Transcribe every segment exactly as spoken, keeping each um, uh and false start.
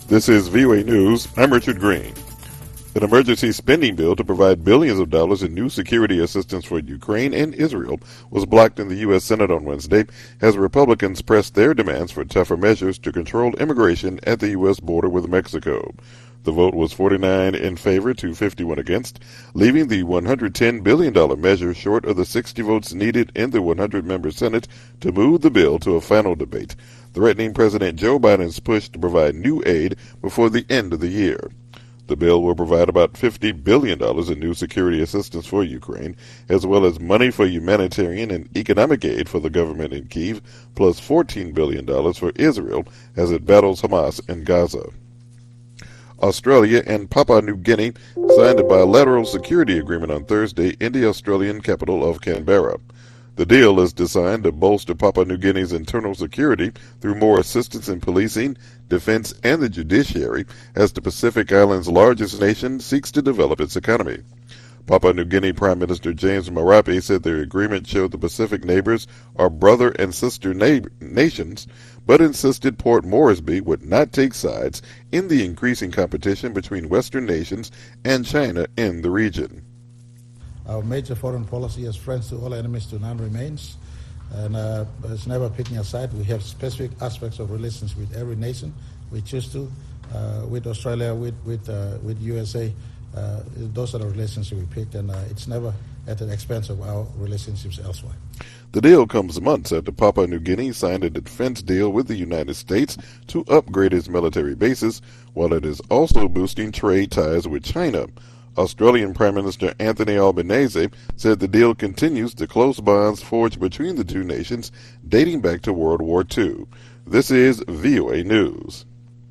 This is V O A News. I'm Richard Green. An emergency spending bill to provide billions of dollars in new security assistance for Ukraine and Israel was blocked in the U S Senate on Wednesday as Republicans pressed their demands for tougher measures to control immigration at the U S border with Mexico. The vote was forty-nine in favor to fifty-one against, leaving the one hundred ten billion dollars measure short of the sixty votes needed in the one hundred member Senate to move the bill to a final debate, threatening President Joe Biden's push to provide new aid before the end of the year. The bill will provide about fifty billion dollars in new security assistance for Ukraine, as well as money for humanitarian and economic aid for the government in Kyiv, plus fourteen billion dollars for Israel as it battles Hamas in Gaza. Australia and Papua New Guinea signed a bilateral security agreement on Thursday in the Australian capital of Canberra. The deal is designed to bolster Papua New Guinea's internal security through more assistance in policing, defense, and the judiciary as the Pacific Island's largest nation seeks to develop its economy. Papua New Guinea Prime Minister James Marape said their agreement showed the Pacific neighbors are brother and sister na- nations, but insisted Port Moresby would not take sides in the increasing competition between Western nations and China in the region. Our major foreign policy as friends to all enemies to none remains, and uh, it's never picking a side. We have specific aspects of relations with every nation we choose to, uh, with Australia, with with uh, with U S A. Uh, those are the relationships we picked, and uh, it's never at the expense of our relationships elsewhere. The deal comes months after Papua New Guinea signed a defense deal with the United States to upgrade its military bases, while it is also boosting trade ties with China. Australian Prime Minister Anthony Albanese said the deal continues the close bonds forged between the two nations dating back to World War Two. This is V O A News.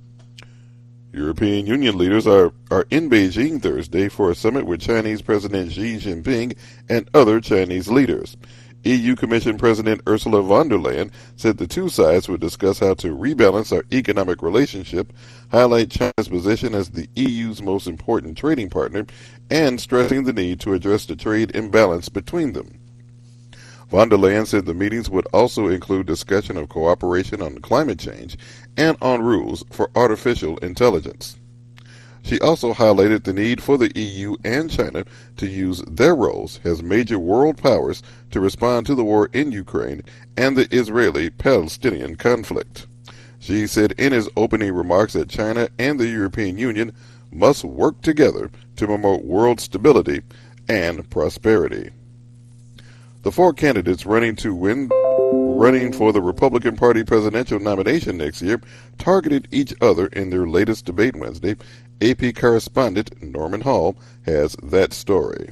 European Union leaders are, are in Beijing Thursday for a summit with Chinese President Xi Jinping and other Chinese leaders. E U Commission President Ursula von der Leyen said the two sides would discuss how to rebalance our economic relationship, highlight China's position as the E U's most important trading partner, and stressing the need to address the trade imbalance between them. Von der Leyen said the meetings would also include discussion of cooperation on climate change and on rules for artificial intelligence. She also highlighted the need for the E U and China to use their roles as major world powers to respond to the war in Ukraine and the Israeli-Palestinian conflict. She said in his opening remarks that China and the European Union must work together to promote world stability and prosperity. The four candidates running to win running for the Republican Party presidential nomination next year targeted each other in their latest debate Wednesday. A P correspondent Norman Hall has that story.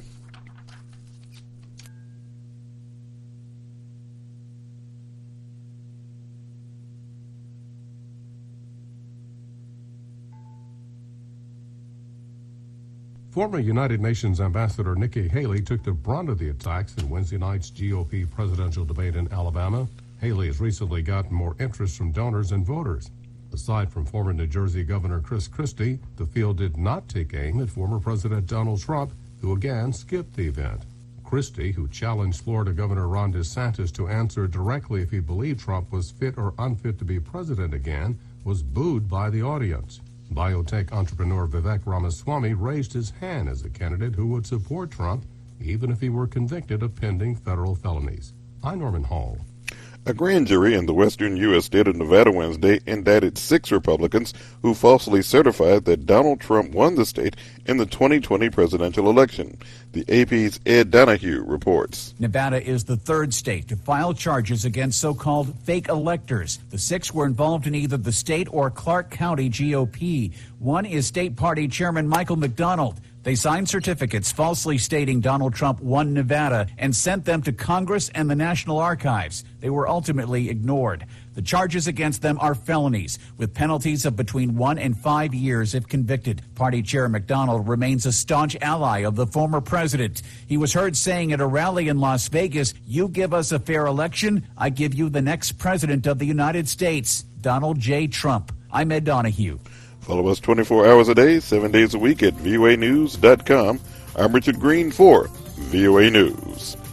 Former United Nations Ambassador Nikki Haley took the brunt of the attacks in Wednesday night's G O P presidential debate in Alabama. Haley has recently gotten more interest from donors and voters. Aside from former New Jersey Governor Chris Christie, the field did not take aim at former President Donald Trump, who again skipped the event. Christie, who challenged Florida Governor Ron DeSantis to answer directly if he believed Trump was fit or unfit to be president again, was booed by the audience. Biotech entrepreneur Vivek Ramaswamy raised his hand as a candidate who would support Trump, even if he were convicted of pending federal felonies. I'm Norman Hall. A grand jury in the western U S state of Nevada Wednesday indicted six Republicans who falsely certified that Donald Trump won the state in the twenty twenty presidential election. The A P's Ed Donahue reports. Nevada is the third state to file charges against so-called fake electors. The six were involved in either the state or Clark County G O P. One is state party chairman Michael McDonald. They signed certificates falsely stating Donald Trump won Nevada and sent them to Congress and the National Archives. They were ultimately ignored. The charges against them are felonies, with penalties of between one and five years if convicted. Party Chair McDonald remains a staunch ally of the former president. He was heard saying at a rally in Las Vegas, "You give us a fair election, I give you the next president of the United States, Donald J. Trump." I'm Ed Donahue. Follow us twenty-four hours a day, seven days a week at V O A news dot com. I'm Richard Green for V O A News.